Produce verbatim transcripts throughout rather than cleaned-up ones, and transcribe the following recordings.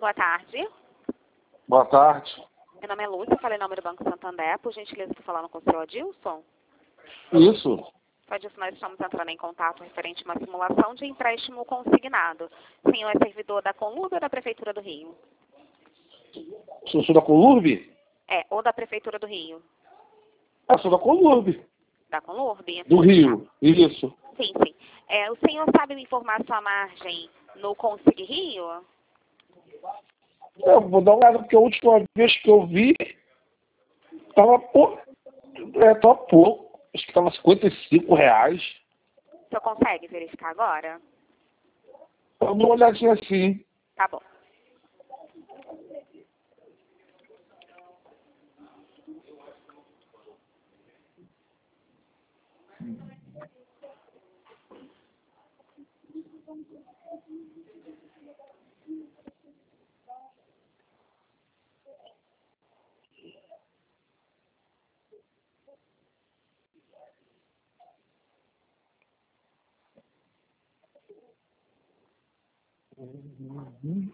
Boa tarde. Boa tarde. Meu nome é Lúcia, falei em nome do Banco Santander. Por gentileza, estou falando com o senhor Adilson. Isso. Só disso, nós estamos entrando em contato referente a uma simulação de empréstimo consignado. O senhor é servidor da Conlurb ou da Prefeitura do Rio? Eu sou da Conlurb? É, ou da Prefeitura do Rio. Ah, sou da Conlurb. Da Conlurb? Do Rio, isso. Sim, sim. É, o senhor sabe me informar sua margem no Consig Rio? Eu vou dar uma olhada, porque a última vez que eu vi, tava pouco. É, tava pouco. Acho que tava cinquenta e cinco reais. O senhor consegue verificar agora? Eu dou uma olhadinha assim. Tá bom. Uhum.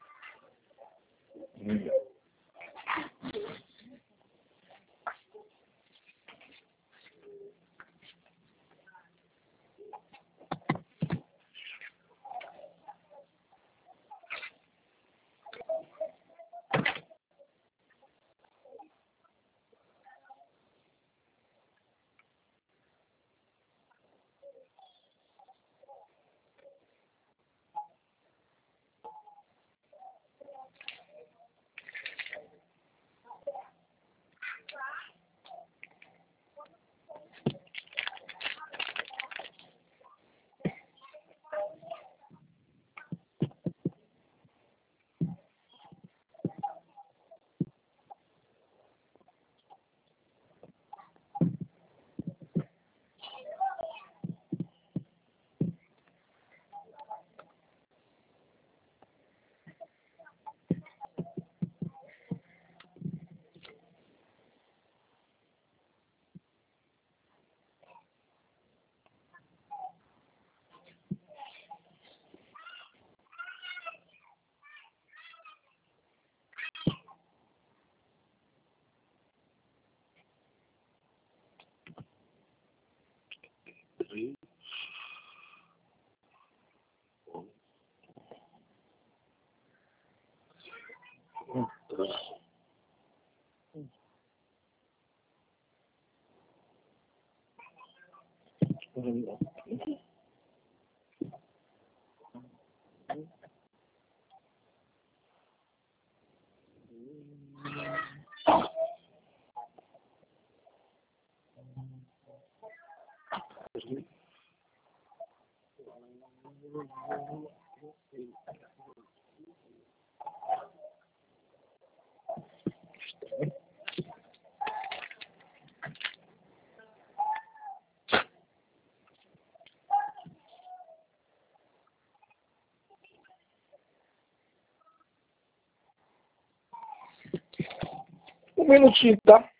Um minutinho, tá?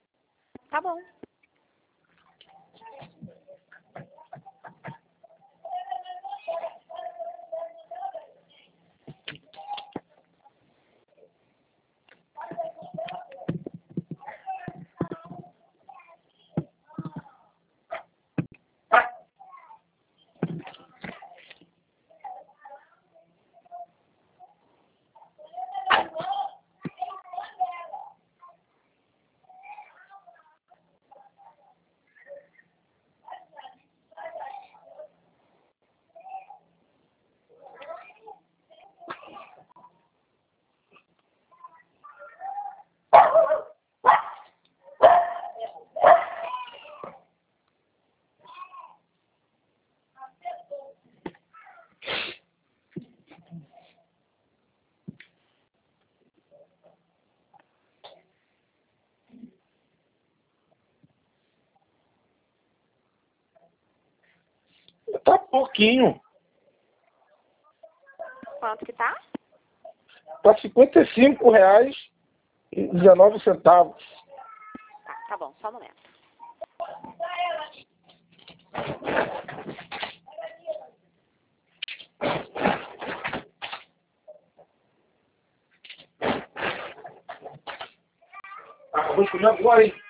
Tá bom. Tá pouquinho. Quanto que tá? Tá cinquenta e cinco reais e dezenove centavos. Tá, tá bom, só um momento. Vou escolher agora, hein?